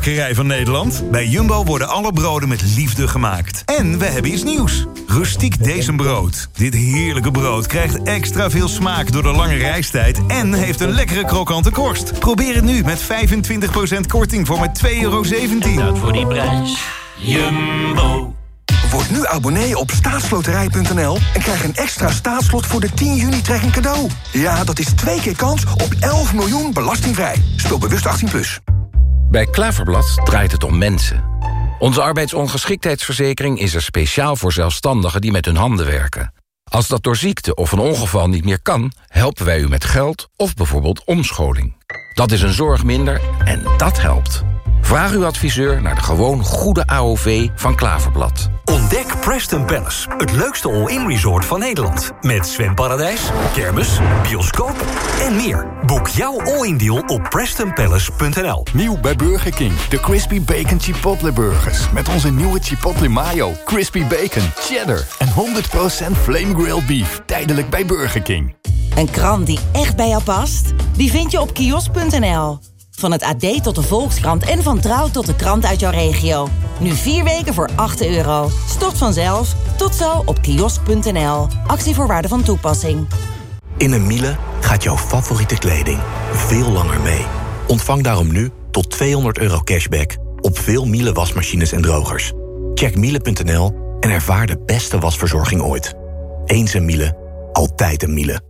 bakkerij van Nederland. Bij Jumbo worden alle broden met liefde gemaakt. En we hebben iets nieuws. Rustiek Decembrood. Dit heerlijke brood krijgt extra veel smaak door de lange reistijd... en heeft een lekkere krokante korst. Probeer het nu met 25% korting voor maar €2,17. Dat voor die prijs. Jumbo. Word nu abonnee op staatsloterij.nl en krijg een extra staatslot voor de 10 juni trekking cadeau. Ja, dat is 2 keer kans op 11 miljoen belastingvrij. Speel bewust 18+. Bij Klaverblad draait het om mensen. Onze arbeidsongeschiktheidsverzekering is er speciaal voor zelfstandigen die met hun handen werken. Als dat door ziekte of een ongeval niet meer kan, helpen wij u met geld of bijvoorbeeld omscholing. Dat is een zorg minder en dat helpt. Vraag uw adviseur naar de gewoon goede AOV van Klaverblad. Ontdek Preston Palace, het leukste all-in resort van Nederland. Met zwemparadijs, kermis, bioscoop en meer. Boek jouw all-in deal op PrestonPalace.nl. Nieuw bij Burger King, de Crispy Bacon Chipotle Burgers. Met onze nieuwe Chipotle Mayo, Crispy Bacon, Cheddar en 100% Flame Grilled Beef. Tijdelijk bij Burger King. Een krant die echt bij jou past? Die vind je op kiosk.nl. Van het AD tot de Volkskrant en van Trouw tot de krant uit jouw regio. Nu 4 weken voor €8. Stort vanzelf. Tot zo op kiosk.nl. Actievoorwaarden van toepassing. In een Miele gaat jouw favoriete kleding veel langer mee. Ontvang daarom nu tot €200 cashback op veel Miele wasmachines en drogers. Check miele.nl en ervaar de beste wasverzorging ooit. Eens een Miele, altijd een Miele.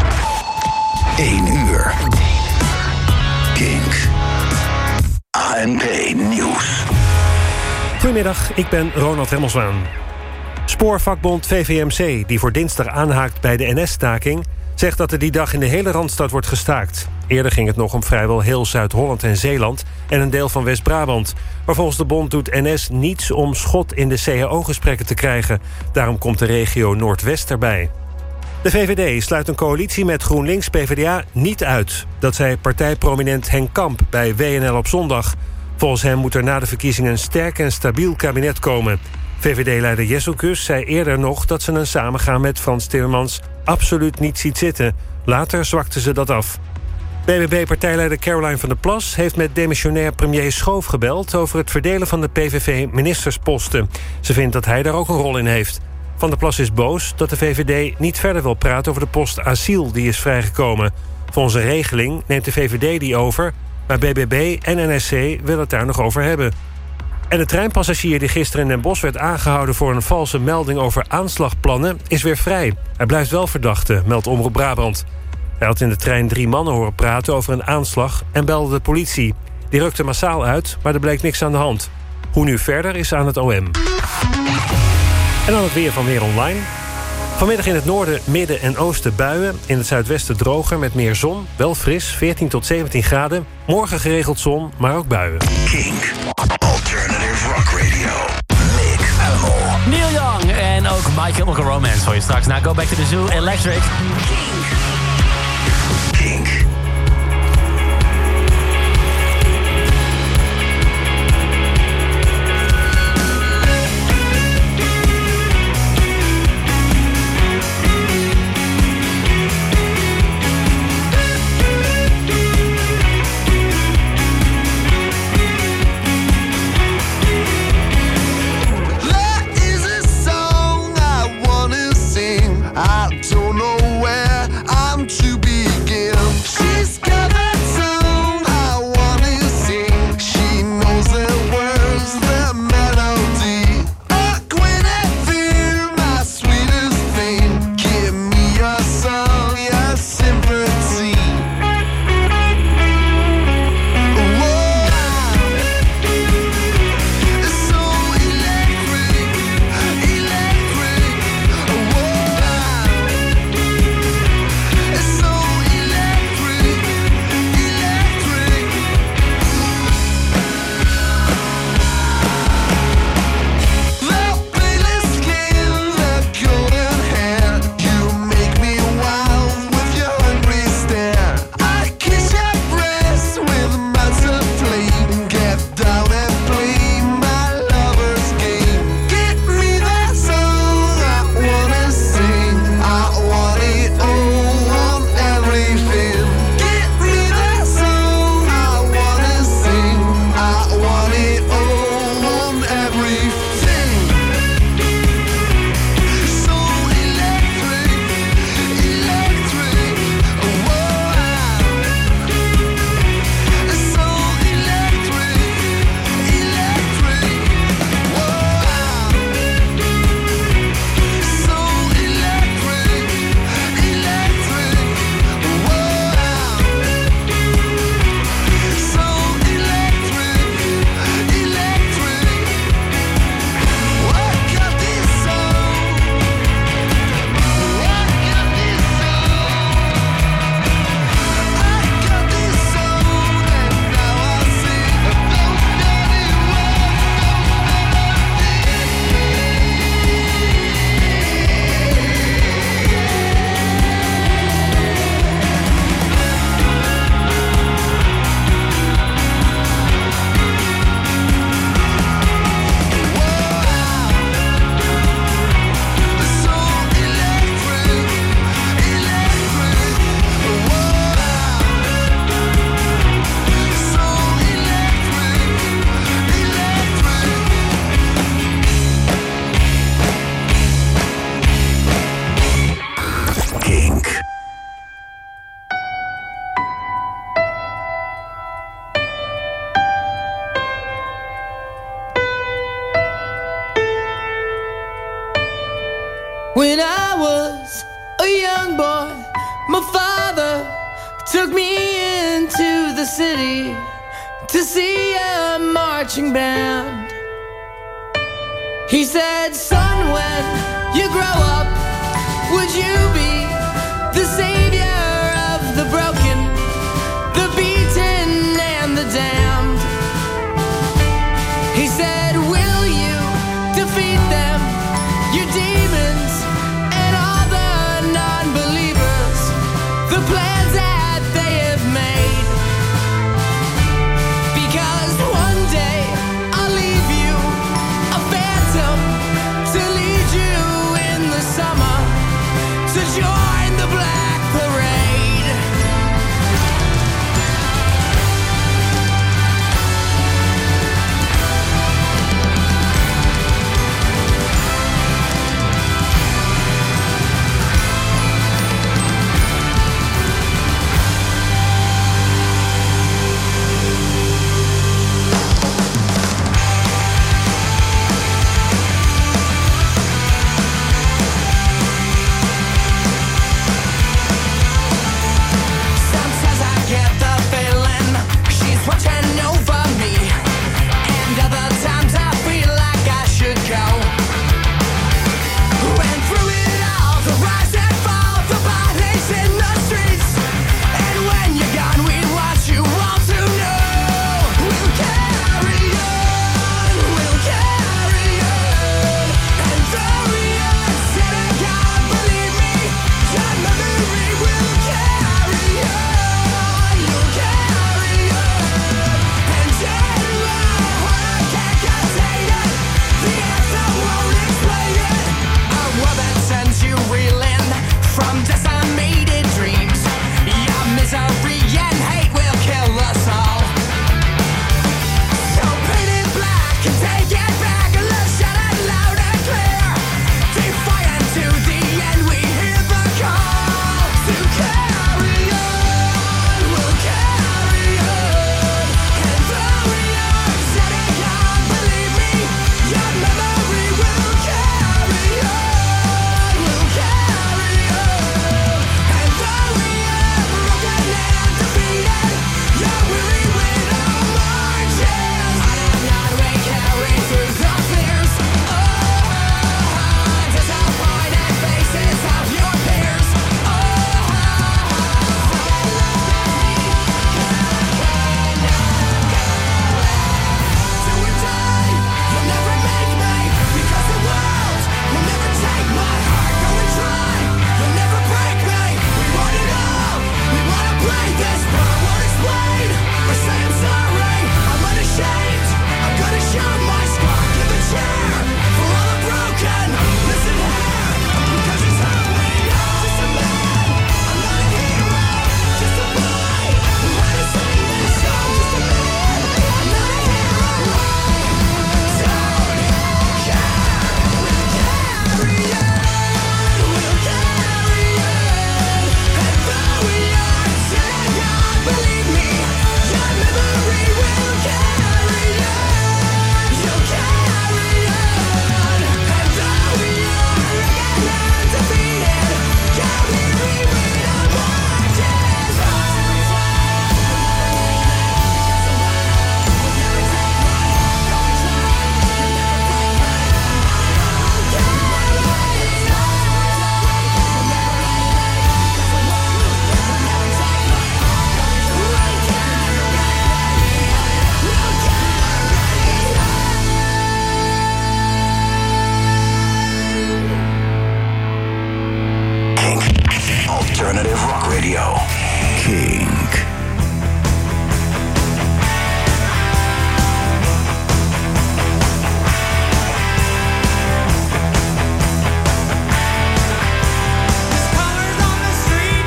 1 uur. Kink. ANP Nieuws. Goedemiddag, ik ben Ronald Remmelswaan. Spoorvakbond VVMC, die voor dinsdag aanhaakt bij de NS-staking... zegt dat er die dag in de hele Randstad wordt gestaakt. Eerder ging het nog om vrijwel heel Zuid-Holland en Zeeland... en een deel van West-Brabant. Maar volgens de bond doet NS niets om schot in de CAO-gesprekken te krijgen. Daarom komt de regio Noordwest erbij. De VVD sluit een coalitie met GroenLinks-PVDA niet uit. Dat zei partijprominent Henk Kamp bij WNL op zondag. Volgens hem moet er na de verkiezingen een sterk en stabiel kabinet komen. VVD-leider Jesselkus zei eerder nog dat ze een samengaan met Frans Timmermans absoluut niet ziet zitten. Later zwakte ze dat af. BBB-partijleider Caroline van der Plas heeft met demissionair premier Schoof gebeld over het verdelen van de PVV-ministersposten. Ze vindt dat hij daar ook een rol in heeft. Van der Plas is boos dat de VVD niet verder wil praten over de post asiel die is vrijgekomen. Volgens een regeling neemt de VVD die over, maar BBB en NSC willen het daar nog over hebben. En de treinpassagier die gisteren in Den Bosch werd aangehouden voor een valse melding over aanslagplannen is weer vrij. Hij blijft wel verdachte, meldt Omroep Brabant. Hij had in de trein 3 mannen horen praten over een aanslag en belde de politie. Die rukte massaal uit, maar er bleek niks aan de hand. Hoe nu verder is aan het OM. En dan het weer van Weer Online. Vanmiddag in het noorden, midden en oosten buien. In het zuidwesten droger met meer zon. Wel fris, 14 tot 17 graden. Morgen geregeld zon, maar ook buien. Kink. Alternative Rock Radio. Nick Animal. Neil Young en ook My Chemical Romance voor je straks. Nou, Go Back to the Zoo, Electric. Kink. I don't know where I'm to begin. When I was a young boy, my father took me into the city to see a marching band. He said, son, when you grow up, would you be the savior of the broken, the beaten and the damned? He said, will you defeat them, your demons and all the non-believers, the plans that they have made? Because one day I'll leave you a phantom to lead you in the summer to join the Black Parade. Sometimes I get the feeling she's watching over me, and other times I feel like I should go. Went through it all, the rise and fall, the bodies in the streets, and when you're gone, we want you all to know we'll carry on, we'll carry on. And though we are said I can't believe me, your memory will carry on, you'll carry on. And then my heart can't contain it, the answer won't explain it. A world that sends you reeling from decimated dreams. Your misery and hate will kill us all. So paint it black and take it back, and let's shout it loud and clear. Defiant to the end, we hear the call to carry on, we'll carry on. And though we are said it can't believe me, your memory will carry on, we'll carry on. And though we are broken and defeated, you're weary with our marches. On we carry through the fears, disappointed faces of your peers. Do or die, you'll never make me, because the world will never take my heart. Go and try, you'll never break me. We want it all, we wanna break this, but I won't explain or say I'm sorry. I'm unashamed, I'm gonna show my scar. Give a cheer for all the broken. Listen here, because it's how we are. Just a man, I'm not a hero, just a boy who had to sing this song. Just a man, I'm not a hero. I don't care. We'll carry on, we'll carry on. And though we are said I can't believe me, your memory will carry on, you'll carry on. And though we are again undefeated, you're weary with our marches. Alternative Rock Radio. Kink. Colors on the street,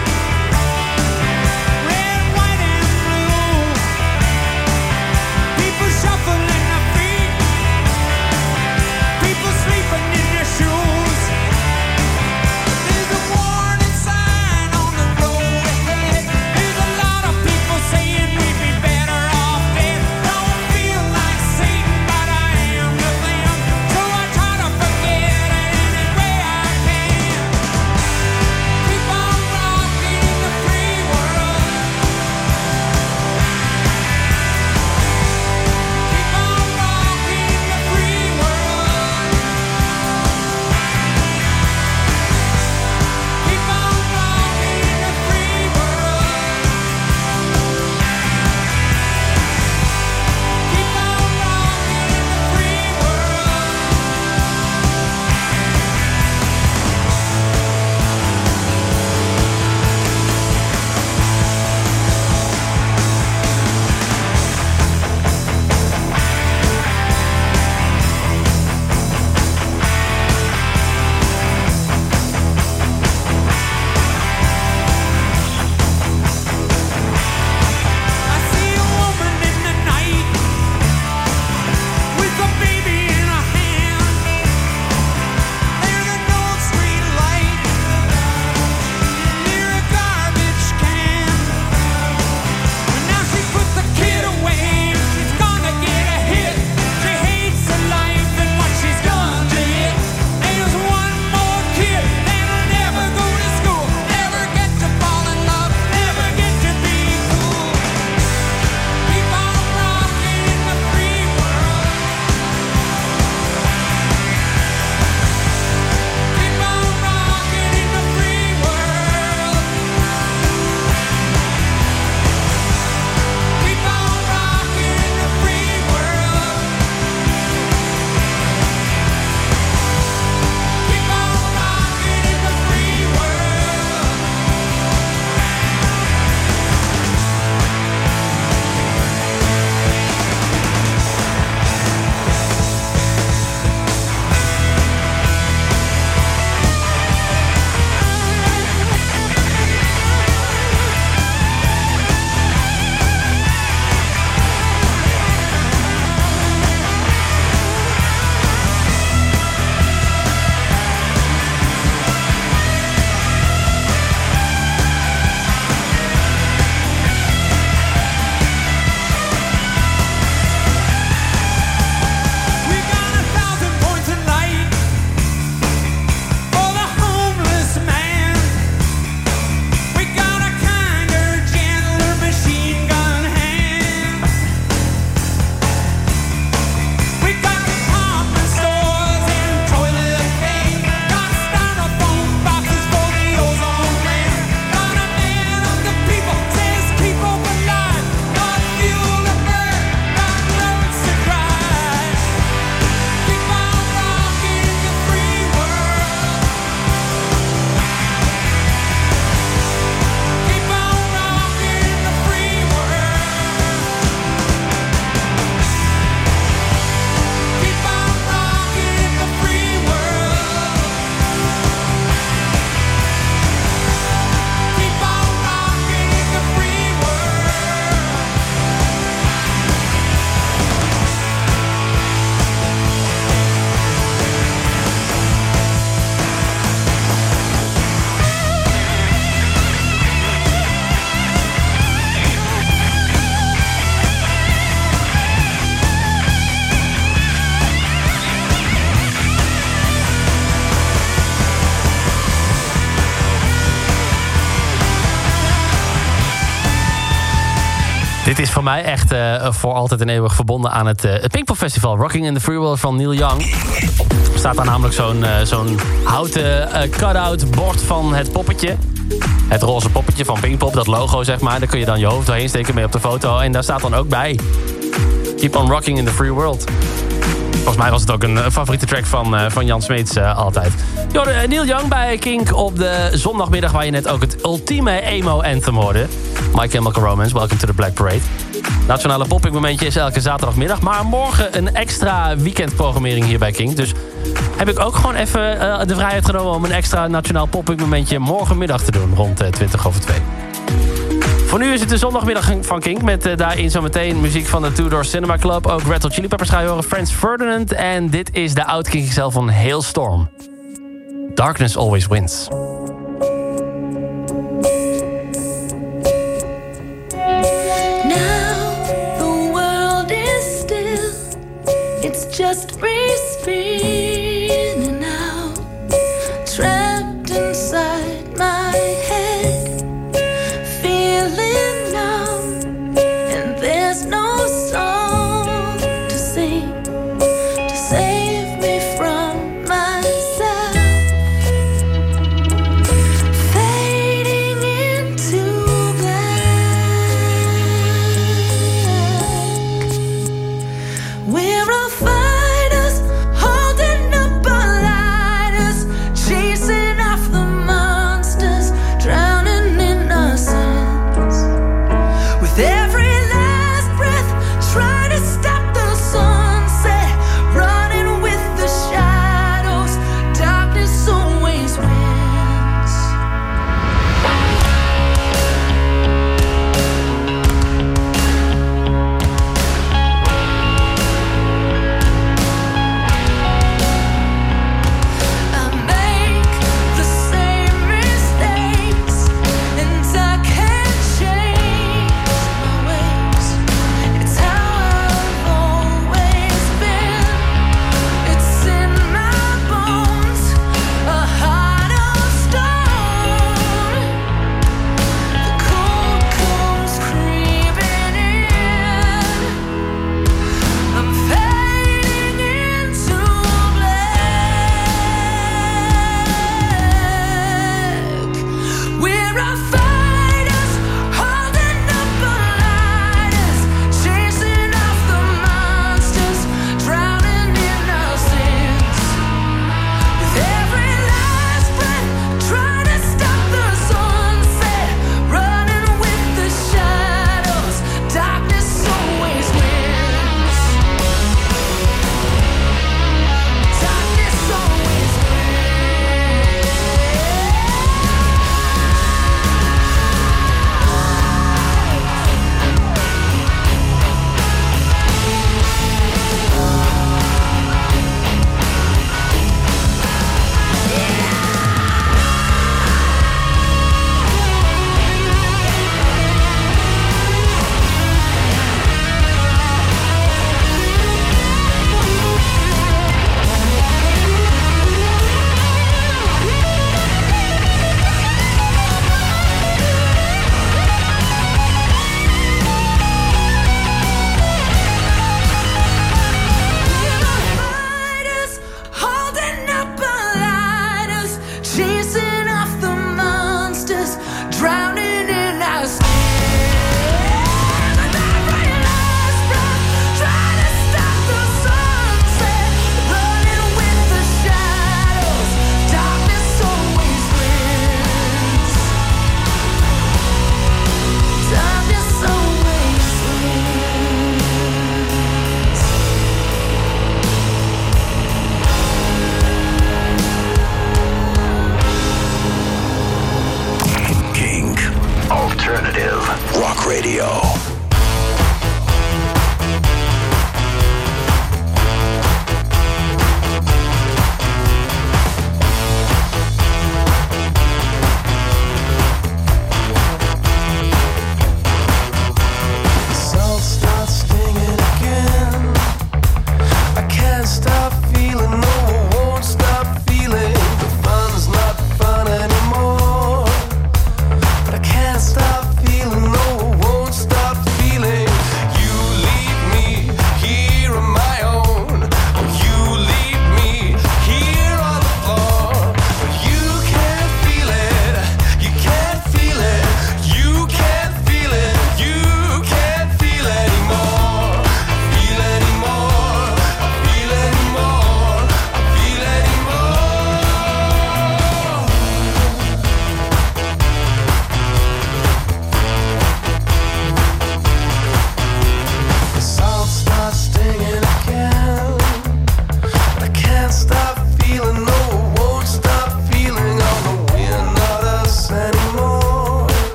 red, white, and blue. People shuffling their feet, people sleeping in their shoes. There's a warning sign on the road ahead. There's a Dit is voor mij echt voor altijd en eeuwig verbonden aan het Pinkpop Festival. Rocking in the Free World van Neil Young. Er staat daar namelijk zo'n houten cut-out bord van het poppetje. Het roze poppetje van Pinkpop, dat logo zeg maar. Daar kun je dan je hoofd doorheen steken mee op de foto. En daar staat dan ook bij: Keep on rocking in the free world. Volgens mij was het ook een favoriete track van Jan Smeets altijd. Neil Young bij Kink op de zondagmiddag, waar je net ook het ultieme emo-anthem hoorde. My Chemical Romance, Welcome to the Black Parade. Nationale popping momentje is elke zaterdagmiddag. Maar morgen een extra weekendprogrammering hier bij Kink. Dus heb ik ook gewoon even de vrijheid genomen om een extra nationaal popping momentje morgenmiddag te doen. Rond 2:20. Voor nu is het de zondagmiddag van Kink. Met daarin zometeen muziek van de Two Door Cinema Club. Ook Red Hot Chili Peppers ga je horen. Franz Ferdinand. En dit is de oud-Kink zelf van Hailstorm. Darkness always wins. Just spinning out, trapped inside my head, feeling numb, and there's no song to sing to save me from myself, fading into black. We're a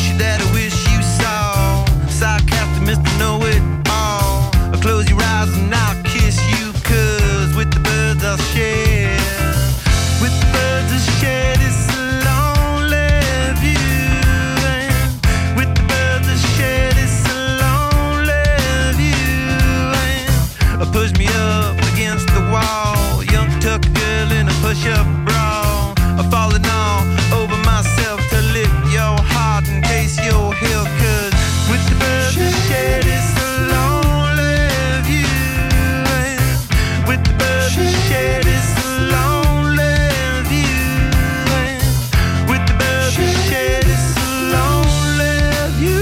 picture that I wish you saw. Sarcastic Mr. Know-It-All. Close your eyes and I'll kiss you, 'cause with the birds I'll share. With the birds I'll share this lonely view. And with the birds I'll share this lonely view. And push me up against the wall. Young tuck girl in a push-up bra. I'm falling all over myself to lift your heart and taste your heel, 'cause with the birds I'll share this lonely view. And with the birds I'll share this lonely view. And with the birds I'll share this lonely view.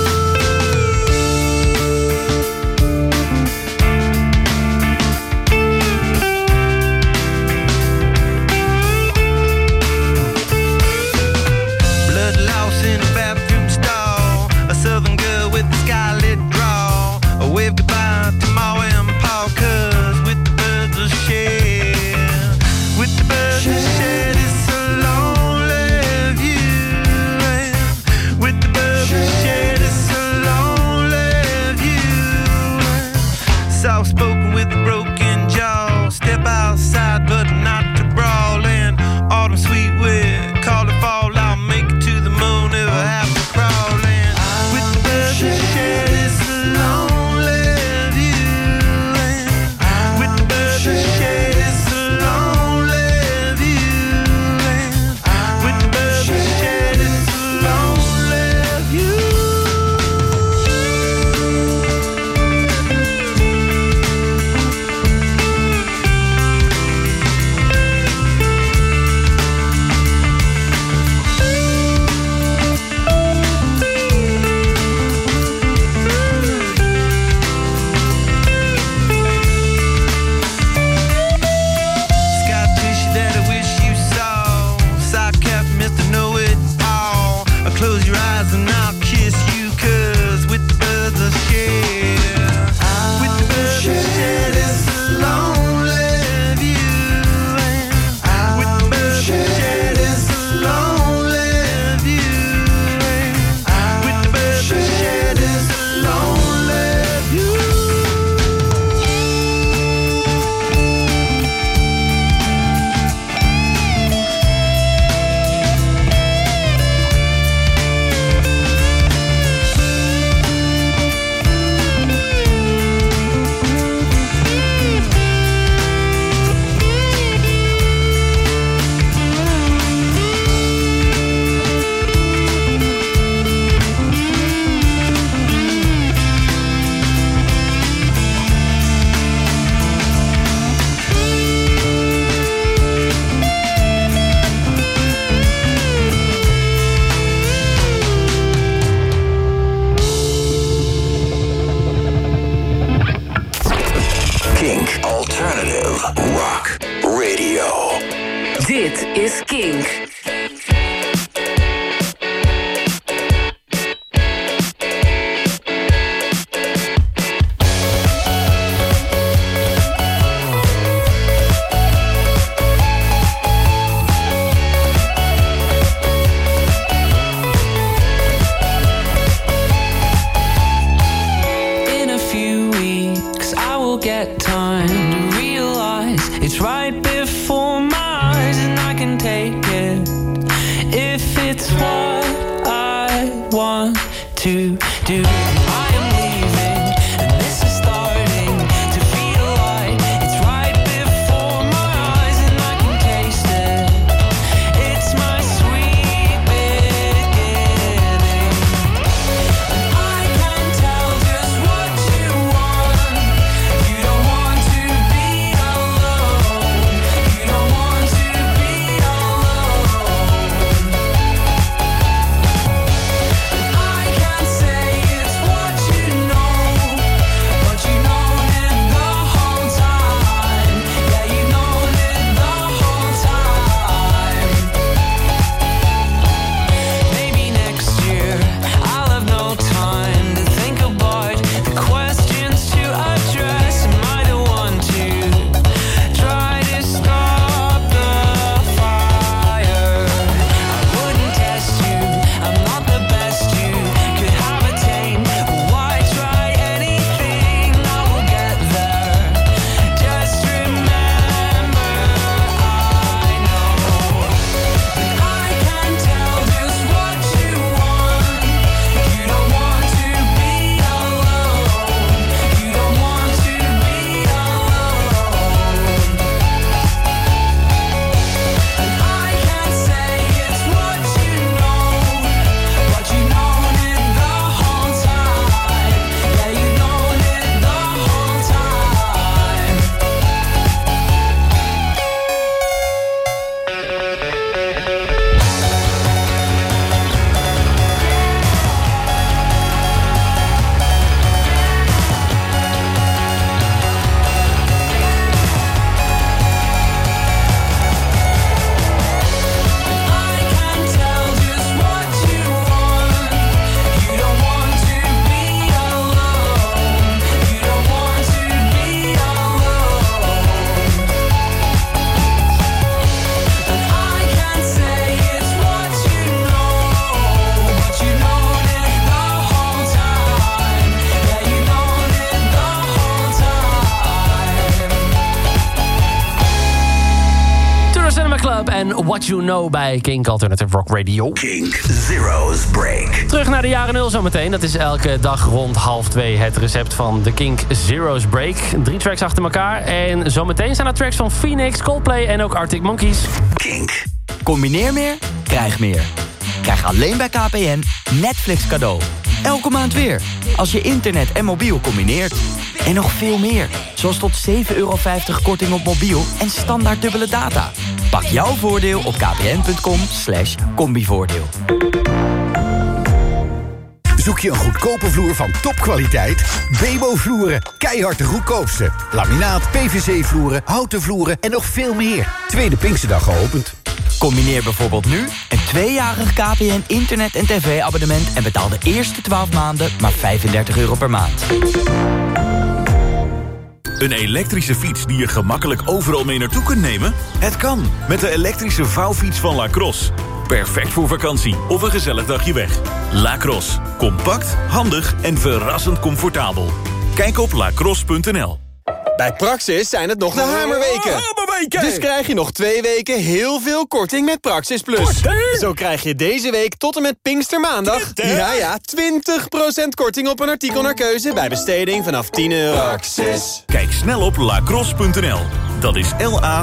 Blood loss in a bathroom stall. A southern girl with a scarlet draw. A wave goodbye to Ma and Pa, 'cause with the birds I'll share. With the birds I'll share this lonely view. And with the birds I'll share this lonely view. Soft spoken with a broken jaw. Step outside but not to brawl. And autumn sweet wind, call it fall. I'll make it to the moon if I have to crawl. And with the birds I'll share this lonely view. And with the birds I'll share this lonely view. And with the birds I'll share this lonely view. Sky picture that I wish you saw. Sarcastic Mr. Know-It-All. Close your eyes and I'll kiss you, 'cause with the birds I'll share. With the birds I'll share this lonely view. And with the birds I'll share this lonely view. And with the birds I'll share this lonely view. Kink Alternative Rock Radio. Dit is Kink. In a few weeks, I will get time to realize it's right before my eyes, and I can take it if it's what I want to do. I am leaving, and this is starting to feel like it's right before my eyes, and I can taste it. It's my sweet beginning. I can tell just what you want. You don't want to be alone. You don't want to be alone. I can say it's what en What You Know bij Kink Alternative Rock Radio. Kink Zero's Break. Terug naar de jaren 0 zometeen. Dat is elke dag rond 1:30 het recept van de Kink Zero's Break. 3 tracks achter elkaar. En zometeen zijn er tracks van Phoenix, Coldplay en ook Arctic Monkeys. Kink. Combineer meer, krijg meer. Krijg alleen bij KPN Netflix cadeau. Elke maand weer. Als je internet en mobiel combineert. En nog veel meer. Zoals tot €7,50 korting op mobiel en standaard dubbele data. Pak jouw voordeel op kpn.com/combivoordeel. Zoek je een goedkope vloer van topkwaliteit? Bebo Vloeren, keihard de goedkoopste. Laminaat, PVC-vloeren, houten vloeren en nog veel meer. Tweede Pinksterdag geopend. Combineer bijvoorbeeld nu een 2-jarig KPN internet- en tv-abonnement... en betaal de eerste 12 maanden maar €35 per maand. Een elektrische fiets die je gemakkelijk overal mee naartoe kunt nemen? Het kan, met de elektrische vouwfiets van Lacrosse. Perfect voor vakantie of een gezellig dagje weg. Lacrosse. Compact, handig en verrassend comfortabel. Kijk op lacrosse.nl. Bij Praxis zijn het nog de hamerweken. Dus krijg je nog 2 weken heel veel korting met Praxis Plus. Zo krijg je deze week tot en met Pinkstermaandag... 20% korting op een artikel naar keuze... bij besteding vanaf €10. Praxis. Kijk snel op lacrosse.nl. Dat is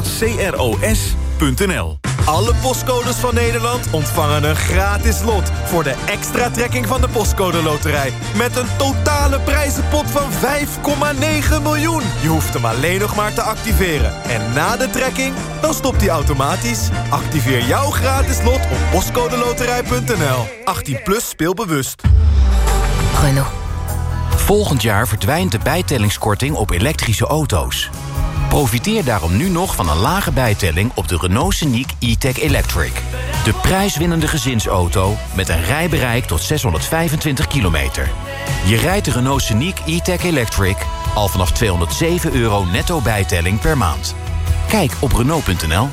LACROS.nl. Alle postcodes van Nederland ontvangen een gratis lot... voor de extra trekking van de Postcode Loterij. Met een totale prijzenpot van 5,9 miljoen. Je hoeft hem alleen nog maar te activeren. En na de trekking, dan stopt hij automatisch. Activeer jouw gratis lot op postcodeloterij.nl. 18+ speelbewust. Renault. Volgend jaar verdwijnt de bijtellingskorting op elektrische auto's. Profiteer daarom nu nog van een lage bijtelling op de Renault Scenic E-Tech Electric. De prijswinnende gezinsauto met een rijbereik tot 625 kilometer. Je rijdt de Renault Scenic E-Tech Electric al vanaf €207 netto bijtelling per maand. Kijk op Renault.nl.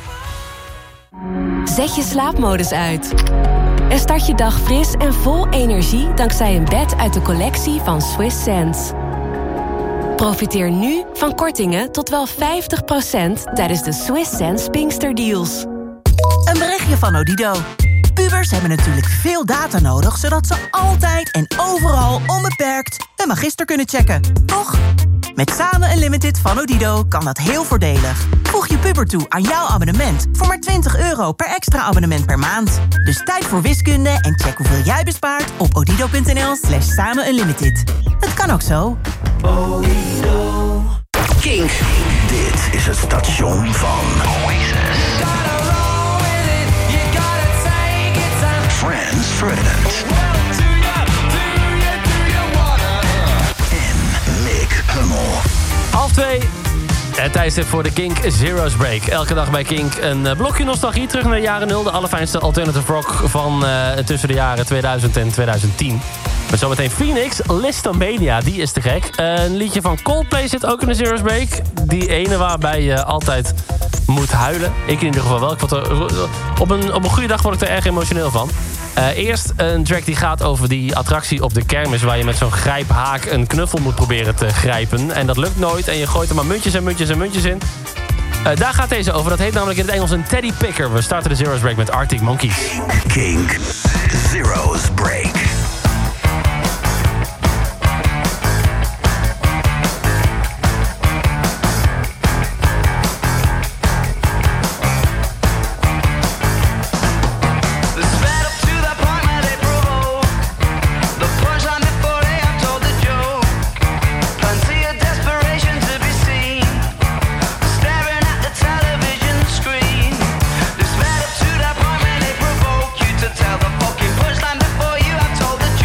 Zet je slaapmodus uit. En start je dag fris en vol energie dankzij een bed uit de collectie van Swiss Sense. Profiteer nu van kortingen tot wel 50% tijdens de Swiss Sense Pinksterdeals. Een berichtje van Odido. Pubers hebben natuurlijk veel data nodig... zodat ze altijd en overal onbeperkt een magister kunnen checken. Toch? Met Samen Unlimited van Odido kan dat heel voordelig. Voeg je puber toe aan jouw abonnement... voor maar €20 per extra abonnement per maand. Dus tijd voor wiskunde en check hoeveel jij bespaart... op odido.nl/samenunlimited. Het kan ook zo. Kink. Dit is het station van Oasis. Franz Ferdinand. En Nick Hummel. 1:30. Het tijdstip voor de Kink Zero's Break. Elke dag bij Kink een blokje nostalgie terug naar de jaren 0. De allerfijnste alternative rock van tussen de jaren 2000 en 2010. Met zometeen Phoenix, Listomania, die is te gek. Een liedje van Coldplay zit ook in de Zero's Break. Die ene waarbij je altijd moet huilen. Ik in ieder geval wel. Ik vond op een goede dag word ik er erg emotioneel van. Eerst een track die gaat over die attractie op de kermis... waar je met zo'n grijphaak een knuffel moet proberen te grijpen. En dat lukt nooit en je gooit er maar muntjes en muntjes en muntjes in. Daar gaat deze over. Dat heet namelijk in het Engels een teddy picker. We starten de Zero's Break met Arctic Monkeys. Kink Zero's Break. Tell the fucking punchline before you. I've told the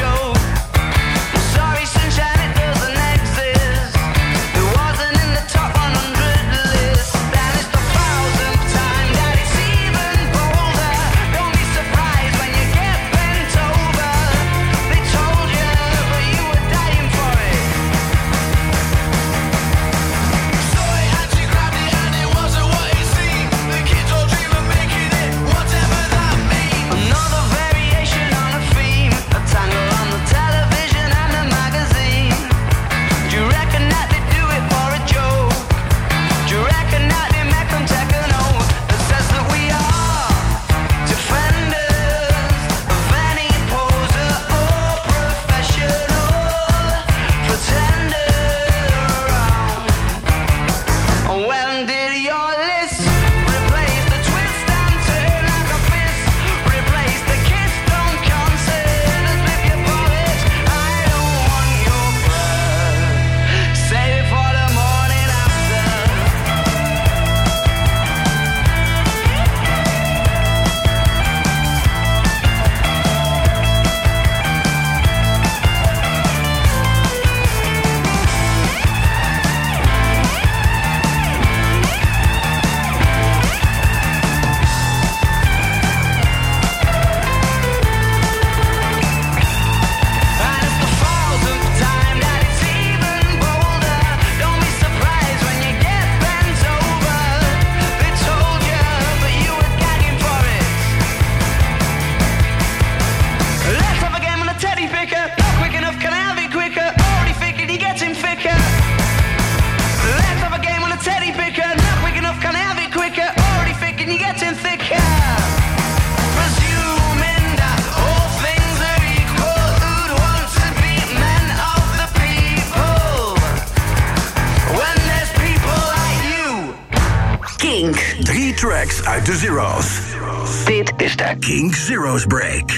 tracks uit de Zero's. Dit is de Kink Zero's Break.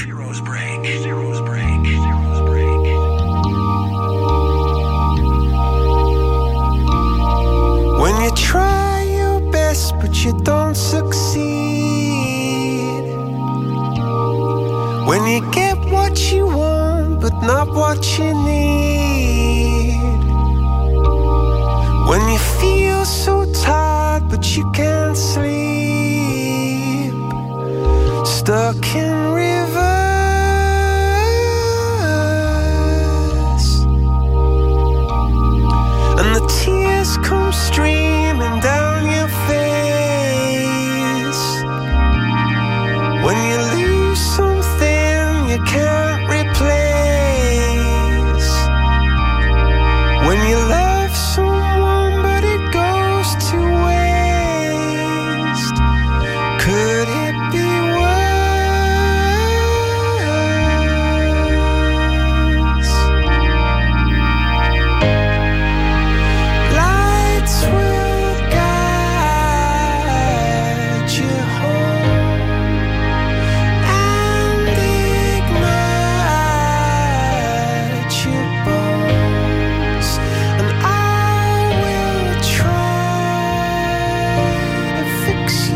When you try your best but you don't succeed. When you get what you want but not what you need. When you feel so tired but you can't sleep. Stuck in reverse. And the tears come streaming down your face. When you lose something you can't replace. When you love someone but it goes to waste. Could it be worse? Lights will guide you home and ignite your bones, and I will try to fix you.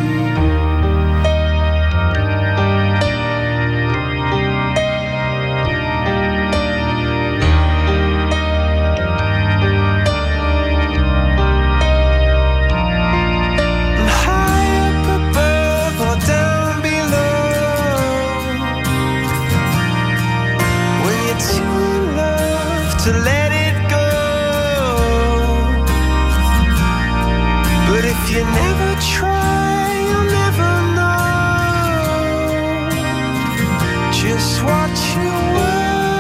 And high up above or down below, when you're too in love to let it go. But if you never try, you'll never know just what you were.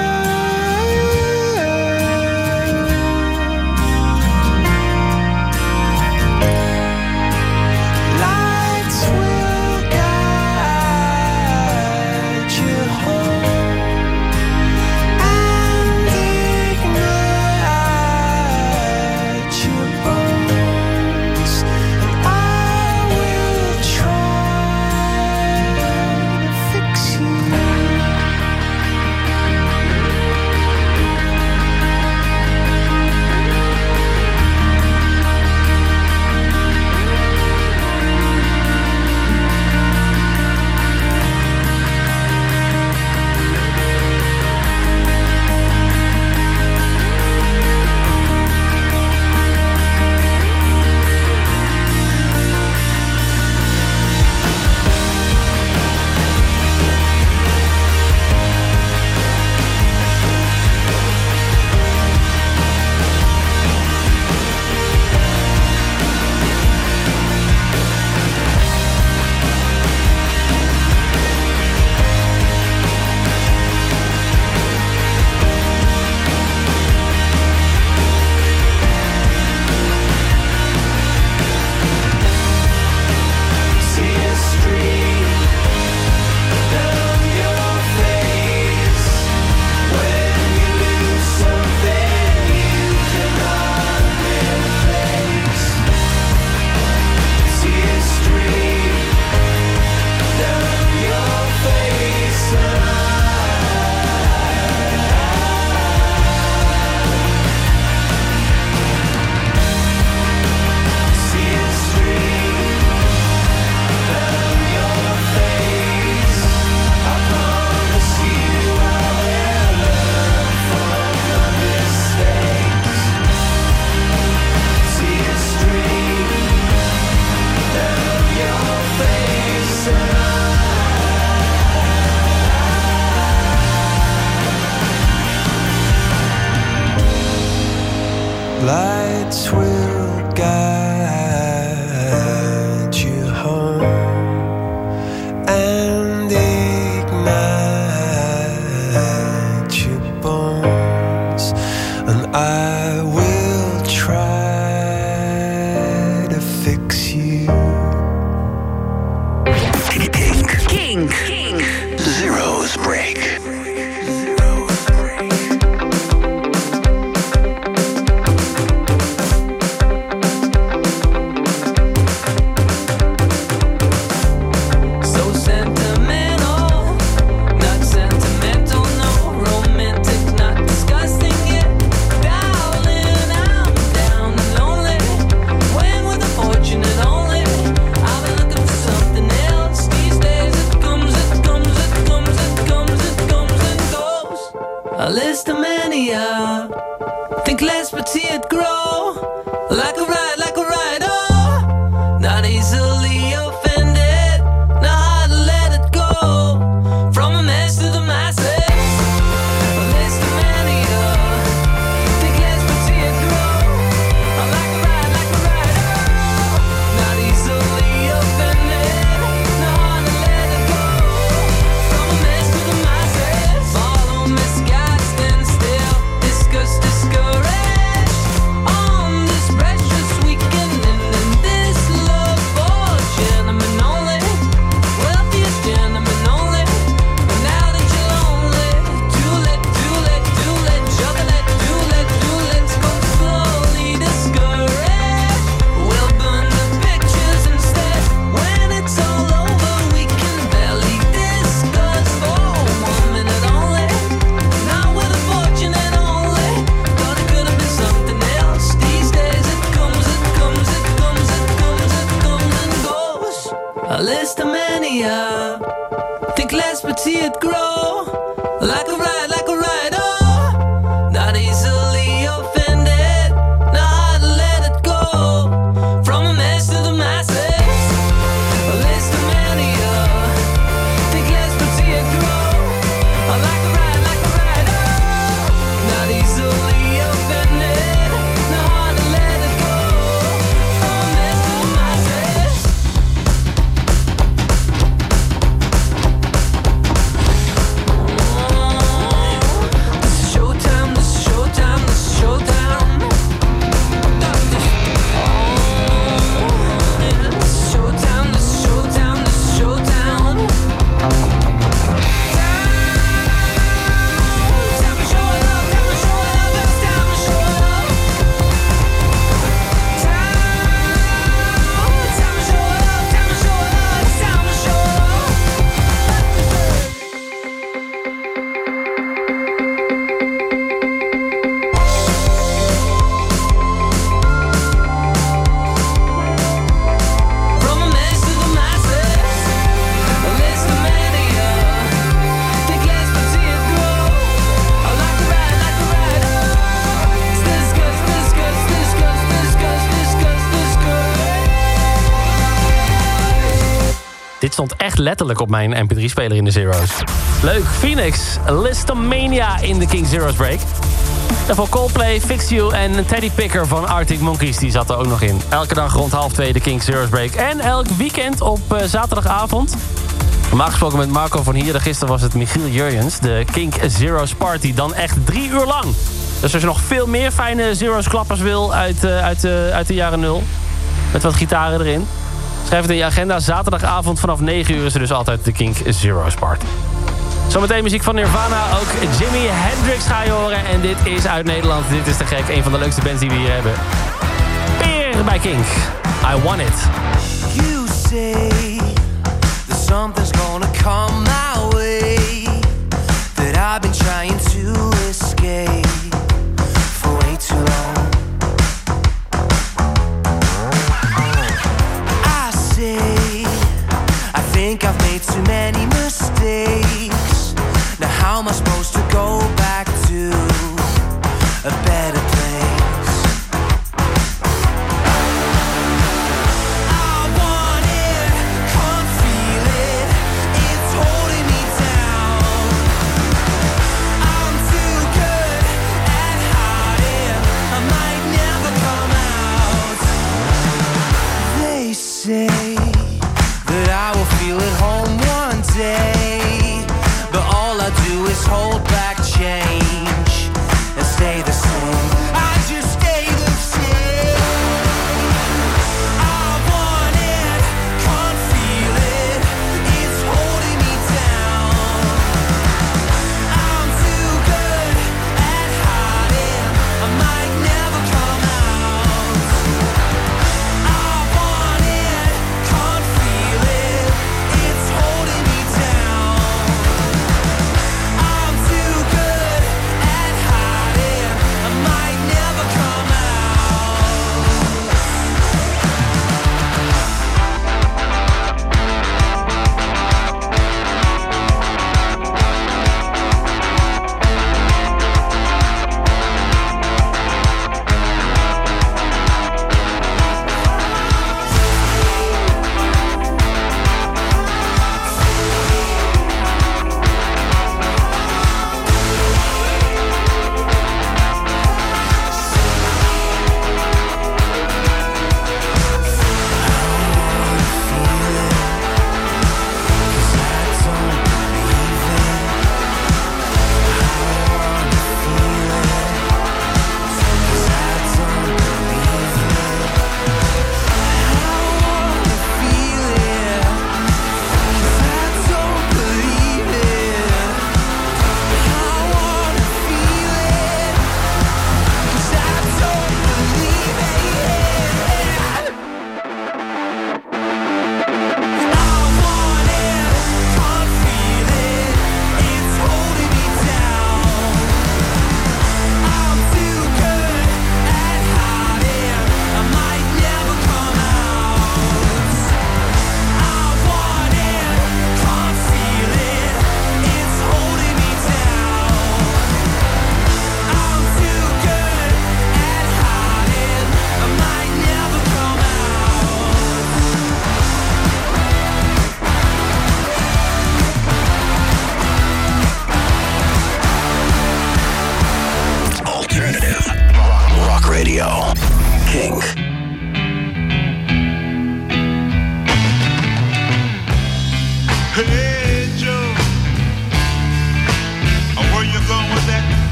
Lights will guide you home and ignite your bones, and I will try to fix you. Tears stream down your face when you lose something you cannot replace. Tears stream down your face, tears stream down your face. I promise you I'll learn from my mistakes. Tears stream down your face, lights will guide you home and ignite your bones, and I will try to fix you. Kink. Zero's Break. Listomania. Think less but see it grow. Like a ride, oh. Not easily offended. Not hard to let it go. From a mess to the masses. Listomania. Think less but see it grow. Like a ride, oh. Not easily offended. Not hard to let it go. From a mess to the masses. Follow misguided, stand still. Discuss, discouraged. On this precious weekend and in this love for gentlemen only. Wealthiest gentlemen only. But now that you're lonely, too late, juggle it, let's go slowly discouraged. We'll burn the pictures instead. When it's all over, we can barely discuss for 1 minute only. Not with a fortune and only. Thought it could have been something else. These days it comes and goes. A listomania. Think less but see it grow. Like a ride, oh. Not easily offended. Not hard to let it go. From a mess to the masses. A listomania. Think less but see it grow. Like a ride, oh. Not easily offended. Not hard to let it go. From a mess to the masses. This is showtime, this is showtime, this is showtime. This is showtime, this is showtime, this is showtime. Time to show it up, time to show it up, it's time to show it up. Time to show it up, time to show it up, it's time to show it up. From a mess to the masses, a listomania. Think less but see it grow. Like a ride, oh. Discuss. Dit stond echt letterlijk op mijn mp3-speler in de Zero's. Leuk, Phoenix, Listomania in de King Zero's Break. En voor Coldplay, Fix You en Teddy Picker van Arctic Monkeys, die zat er ook nog in. Elke dag rond 1:30 de King Zero's Break. En elk weekend op zaterdagavond. Normaal gesproken met Marco van Hierde. Gisteren was het Michiel Jurjens, de King Zero's Party. Dan echt 3 uur lang. Dus als je nog veel meer fijne Zero's klappers wil uit de jaren 0... met wat gitaren erin, schrijf het in je agenda. Zaterdagavond vanaf 9 uur is er dus altijd de King Zero's Party. Zometeen muziek van Nirvana. Ook Jimi Hendrix ga je horen. En dit is uit Nederland. Dit is te gek. Een van de leukste bands die we hier hebben. Peer bij Kink. I Want It. You say that something's gonna come my way, that I've been trying to escape for way too long. I say I think I've made too many mistakes. Now how am I supposed to go back to a better place? I want it, can't feel it. It's holding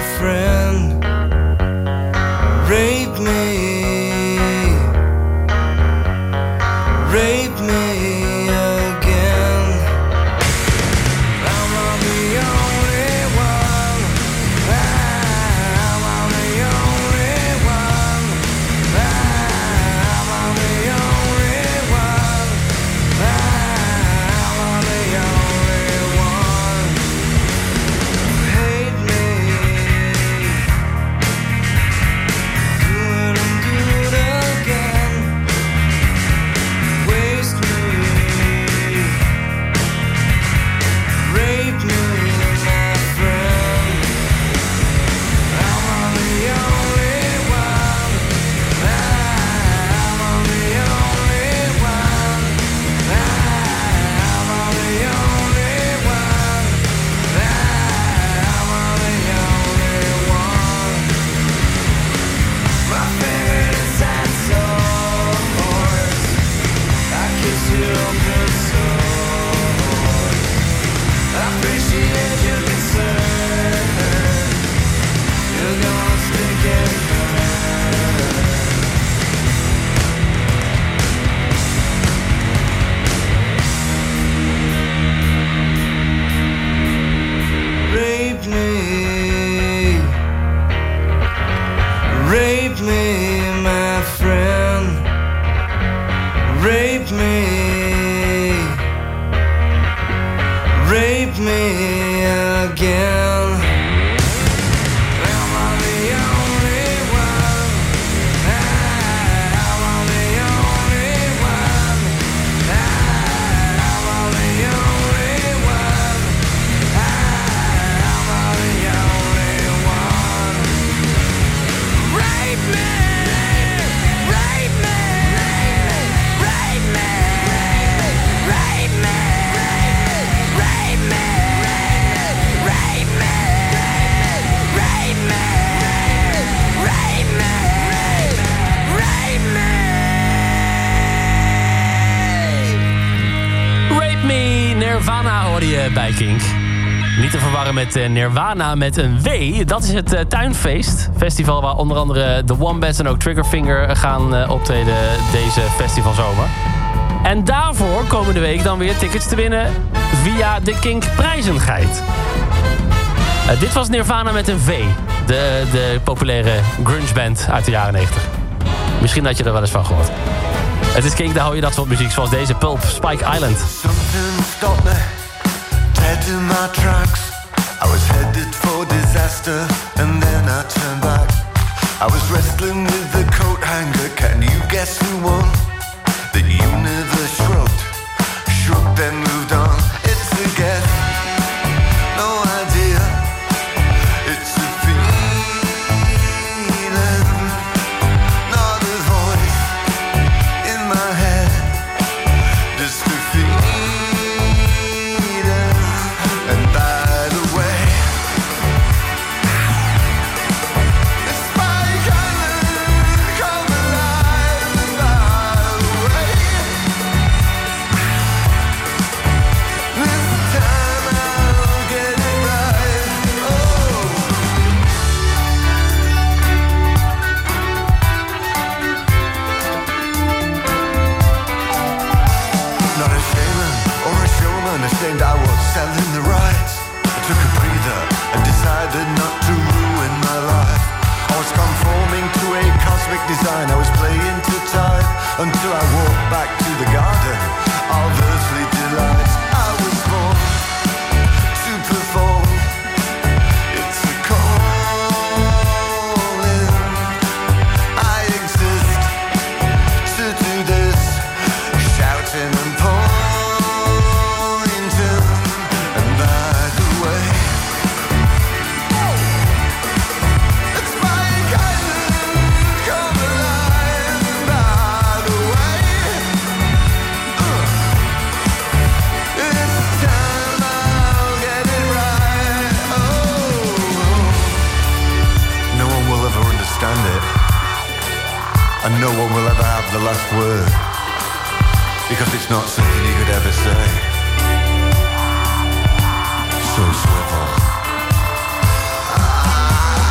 friend. Rape me. Rape me again. I'm not the only one. I'm not the only one. I'm not the only one. I'm not the only one. Hate me. Good and good again. Waste me. Rape me, my friend. I'm on the only one. I'm on the only one. I'm on the only one. I'm on the only one. My favorite sensors. I kiss you on the sword. I appreciate your concern. You're gonna stick and burn. Rape me. Rape me, my friend. Rape me. Rape me again. I'm on the only one. I'm on the only one. I'm on the only one. I'm on the only one. Rape me. Rape me. Rape me. Rape me. Rape me. Rape me. Rape me. Rape me. Rape me. Rape Me, Nirvana hoorde je bij Kink. Niet te verwarren met Nirvana met een W. Dat is het Tuinfeest. Festival waar onder andere The Wombats en ook Triggerfinger gaan optreden deze festivalzomer. En daarvoor komende week dan weer tickets te winnen via de Kink Prijzenguide. Dit was Nirvana met een V. De populaire grungeband uit de jaren 90. Misschien had je er wel eens van gehoord. Het is Kink, daar hou je dat soort muziek zoals deze Pulp, Spike Island. Something stopped me, dead in my tracks. I was headed for disaster, and then I turned back. I was wrestling with the coat hanger, can you guess who won? The universe shrugged, shook then moved on. It's a guess, no idea. It's a feeling, not a voice in my head. Just a feeling, and by the way, it's Spike Island, come alive. And by the way, this time I'll get it right. Oh. Not a shaman or a showman, ashamed I was selling the rights. I took a breather and decided not to ruin my life. I was conforming to a cosmic design, I was playing to time until I walked back to the garden of earthly delights. I was born to perform, it's a calling. I exist to do this, shouting and pointing. And by the way, it's Spike Island, come alive. And by the way, this time I'll get it right. Oh, no one will ever understand it, and no one will ever have the last word, because it's not something you could ever say. So swivel.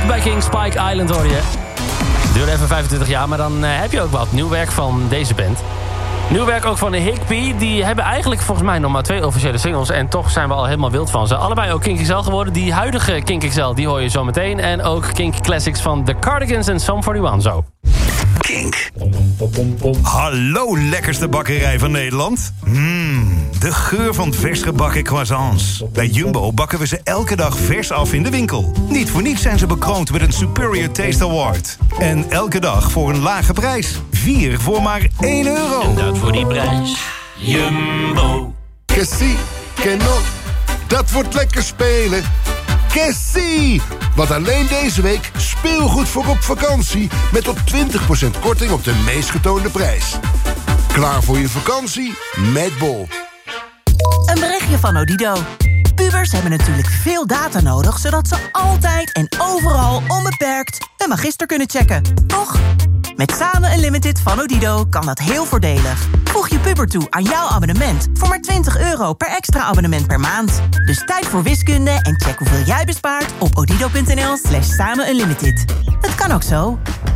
Pop bij King, Spike Island hoor je. Duurde even 25 jaar, maar dan heb je ook wat. Nieuw werk van deze band. Nieuw werk ook van de Higby. Die hebben eigenlijk volgens mij nog maar 2 officiële singles. En toch zijn we al helemaal wild van ze. Allebei ook Kink XL geworden. Die huidige Kink XL, die hoor je zo meteen. En ook Kink Classics van The Cardigans en Sum 41 zo. Kink. Hallo, lekkerste bakkerij van Nederland. De geur van vers gebakken croissants. Bij Jumbo bakken we ze elke dag vers af in de winkel. Niet voor niets zijn ze bekroond met een Superior Taste Award. En elke dag voor een lage prijs. 4 voor maar €1. En dat voor die prijs. Jumbo. Que si, que no. Dat wordt lekker spelen. Kessie! Want alleen deze week speelgoed voor op vakantie met tot 20% korting op de meest getoonde prijs. Klaar voor je vakantie met Bol. Een berichtje van Odido. Pubers hebben natuurlijk veel data nodig, zodat ze altijd en overal onbeperkt hun magister kunnen checken. Toch? Met Samen Unlimited van Odido kan dat heel voordelig. Voeg je puber toe aan jouw abonnement voor maar €20 per extra abonnement per maand. Dus tijd voor wiskunde en check hoeveel jij bespaart op odido.nl/Samen Unlimited. Het kan ook zo.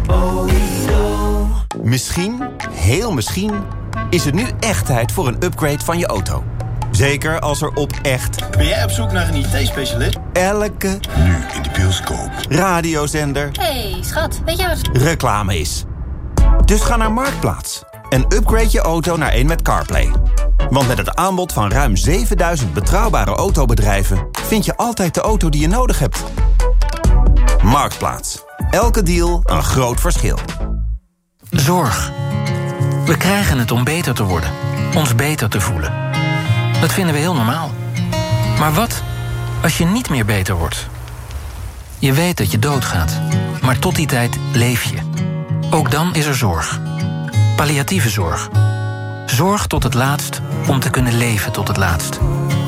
Misschien, heel misschien, is het nu echt tijd voor een upgrade van je auto. Zeker als er op echt... Ben jij op zoek naar een IT-specialist? Elke... Nu in de bioscoop. Radiozender... Hey, schat, weet je wat... reclame is. Dus ga naar Marktplaats en upgrade je auto naar een met CarPlay. Want met het aanbod van ruim 7000 betrouwbare autobedrijven... vind je altijd de auto die je nodig hebt. Marktplaats. Elke deal een groot verschil. Zorg. We krijgen het om beter te worden. Ons beter te voelen. Dat vinden we heel normaal. Maar wat als je niet meer beter wordt? Je weet dat je doodgaat. Maar tot die tijd leef je. Ook dan is er zorg. Palliatieve zorg. Zorg tot het laatst om te kunnen leven tot het laatst.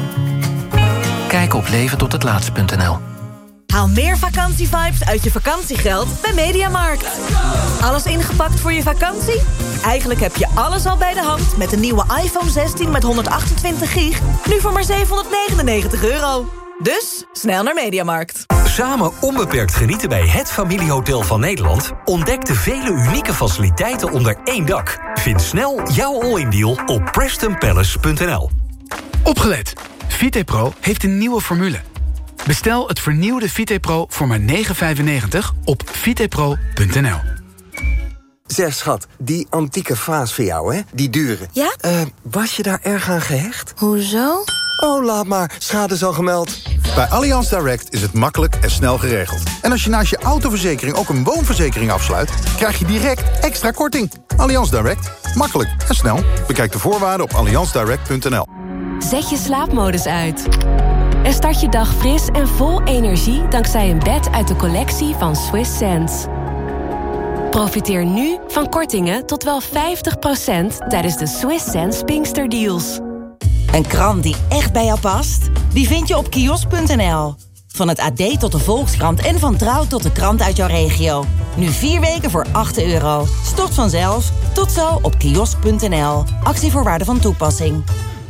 Kijk op leventothetlaatst.nl. Haal meer vakantievibes uit je vakantiegeld bij Mediamarkt. Alles ingepakt voor je vakantie? Eigenlijk heb je alles al bij de hand met de nieuwe iPhone 16 met 128 gig. Nu voor maar €799. Dus snel naar Mediamarkt. Samen onbeperkt genieten bij het familiehotel van Nederland. Ontdek de vele unieke faciliteiten onder één dak. Vind snel jouw all-in deal op PrestonPalace.nl. Opgelet! Vitepro heeft een nieuwe formule. Bestel het vernieuwde Vitepro voor maar €9,95 op vitepro.nl. Zeg schat, die antieke vaas voor jou, hè? Die dure. Ja? Was je daar erg aan gehecht? Hoezo? Oh, laat maar. Schade is al gemeld. Bij Allianz Direct is het makkelijk en snel geregeld. En als je naast je autoverzekering ook een woonverzekering afsluit... krijg je direct extra korting. Allianz Direct. Makkelijk en snel. Bekijk de voorwaarden op allianzdirect.nl. Zet je slaapmodus uit. En start je dag fris en vol energie dankzij een bed uit de collectie van Swiss Sense. Profiteer nu van kortingen tot wel 50% tijdens de Swiss Sense Pinkster Deals. Een krant die echt bij jou past? Die vind je op kiosk.nl. Van het AD tot de Volkskrant en van Trouw tot de krant uit jouw regio. Nu 4 weken voor €8. Stort vanzelf. Tot zo op kiosk.nl. Actievoorwaarden van toepassing.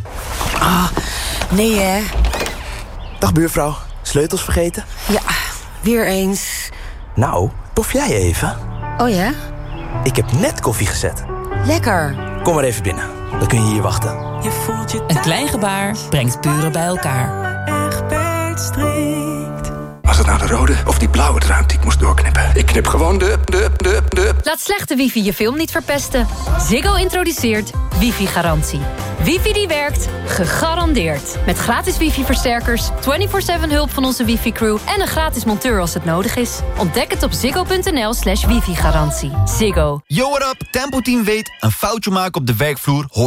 Nee hè. Dag buurvrouw, sleutels vergeten? Ja, weer eens. Nou, tof jij even? Oh ja? Ik heb net koffie gezet. Lekker. Kom maar even binnen, dan kun je hier wachten. Een klein gebaar brengt buren bij elkaar. Was het nou de rode of die blauwe draad die ik moest doorknippen? Ik knip gewoon de... Laat slechte wifi je film niet verpesten. Ziggo introduceert wifi-garantie. Wifi die werkt, gegarandeerd. Met gratis wifi-versterkers, 24/7 hulp van onze wifi-crew... en een gratis monteur als het nodig is. Ontdek het op ziggo.nl/wifi-garantie. Ziggo. Yo, what up? Tempo Team weet, een foutje maken op de werkvloer hoort